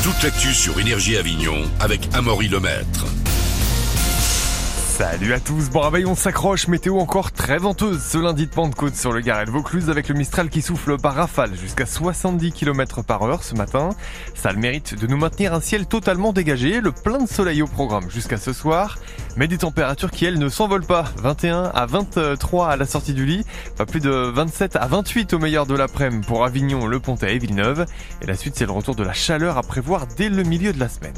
Toute l'actu sur Énergie Avignon avec Amaury Lemaître. Salut à tous, bon réveil, on s'accroche, météo encore très venteuse ce lundi de Pentecôte sur le Garrel-Vaucluse avec le Mistral qui souffle par rafale jusqu'à 70 km/h ce matin. Ça a le mérite de nous maintenir un ciel totalement dégagé, le plein de soleil au programme jusqu'à ce soir, mais des températures qui elles ne s'envolent pas. 21 à 23 à la sortie du lit, pas plus de 27 à 28 au meilleur de l'après-midi pour Avignon, Le Pontet et Villeneuve. Et la suite c'est le retour de la chaleur à prévoir dès le milieu de la semaine.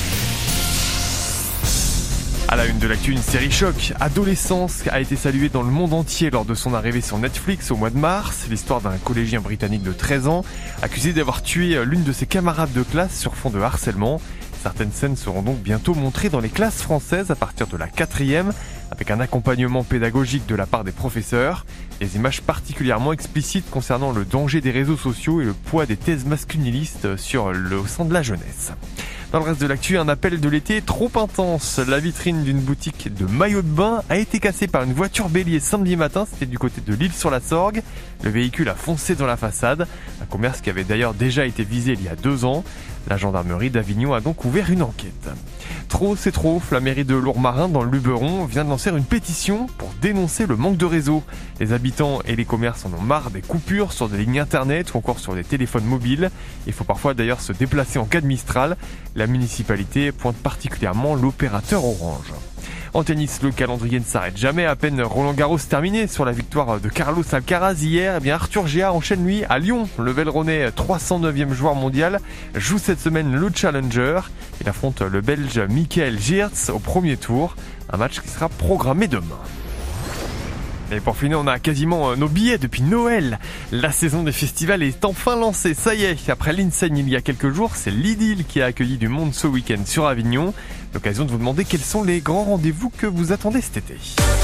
À la une de l'actu, une série choc, Adolescence, a été saluée dans le monde entier lors de son arrivée sur Netflix au mois de mars. L'histoire d'un collégien britannique de 13 ans, accusé d'avoir tué l'une de ses camarades de classe sur fond de harcèlement. Certaines scènes seront donc bientôt montrées dans les classes françaises à partir de la 4e, avec un accompagnement pédagogique de la part des professeurs. Des images particulièrement explicites concernant le danger des réseaux sociaux et le poids des thèses masculinistes au sein de la jeunesse. Dans le reste de l'actu, un appel de l'été trop intense. La vitrine d'une boutique de maillots de bain a été cassée par une voiture bélier samedi matin. C'était du côté de l'Isle-sur-la-Sorgue. Le véhicule a foncé dans la façade. Un commerce qui avait d'ailleurs déjà été visé il y a 2 ans. La gendarmerie d'Avignon a donc ouvert une enquête. Trop, c'est trop. La mairie de Lourmarin, dans le Luberon, vient de lancer une pétition pour dénoncer le manque de réseau. Les habitants et les commerces en ont marre des coupures sur des lignes internet ou encore sur des téléphones mobiles. Il faut parfois d'ailleurs se déplacer en cas de Mistral. La municipalité pointe particulièrement l'opérateur Orange. En tennis, le calendrier ne s'arrête jamais. À peine Roland Garros terminé sur la victoire de Carlos Alcaraz hier, Arthur Géard enchaîne lui à Lyon. Le Vélronais, 309e joueur mondial, joue cette semaine le Challenger. Il affronte le Belge Michael Geerts au premier tour. Un match qui sera programmé demain. Et pour finir, on a quasiment nos billets depuis Noël. La saison des festivals est enfin lancée, ça y est. Après l'Insane il y a quelques jours, c'est l'Idylle qui a accueilli du monde ce week-end sur Avignon. L'occasion de vous demander quels sont les grands rendez-vous que vous attendez cet été.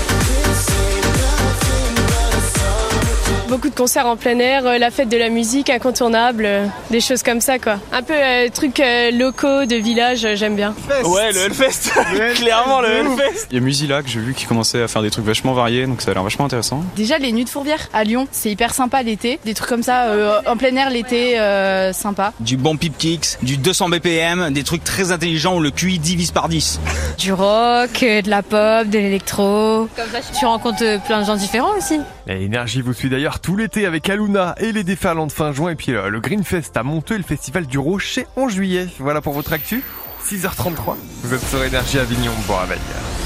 Beaucoup de concerts en plein air, la fête de la musique incontournable, des choses comme ça quoi. Un peu trucs locaux de village, j'aime bien. Ouais, le Hellfest, clairement le Hellfest. Il y a Musilac, j'ai vu qu'ils commençaient à faire des trucs vachement variés, donc ça a l'air vachement intéressant. Déjà les Nuits de Fourvière à Lyon, c'est hyper sympa l'été, des trucs comme ça en plein air l'été, sympa. Du bon Pip Kicks, du 200 BPM, des trucs très intelligents où le QI divise par 10. Du rock, de la pop, de l'électro. Comme ça tu rencontres plein de gens différents aussi. Et Énergie vous suit d'ailleurs tout l'été avec Aluna et les déferlantes fin juin et puis le Greenfest à Monteux et le Festival du Rocher en juillet. Voilà pour votre actu, 6h33. Vous êtes sur Énergie Avignon, bon réveil.